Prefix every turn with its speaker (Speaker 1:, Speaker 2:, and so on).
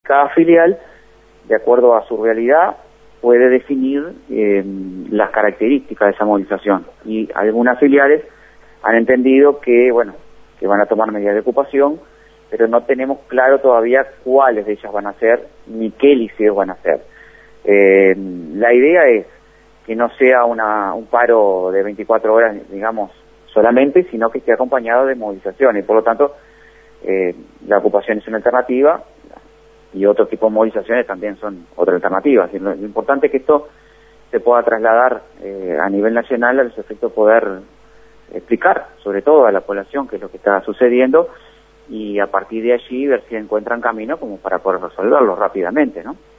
Speaker 1: cada filial, de acuerdo a su realidad, puede definir las características de esa movilización. Y algunas filiales han entendido que, bueno, que van a tomar medidas de ocupación, pero no tenemos claro todavía cuáles de ellas van a ser, ni qué liceos van a hacer. La idea es que no sea un paro de 24 horas, digamos, solamente, sino que esté acompañado de movilizaciones. Por lo tanto, la ocupación es una alternativa y otro tipo de movilizaciones también son otra alternativa. Lo importante es que esto se pueda trasladar a nivel nacional, a los efectos de poder explicar, sobre todo a la población, qué es lo que está sucediendo, y a partir de allí ver si encuentran camino como para poder resolverlo rápidamente, ¿no?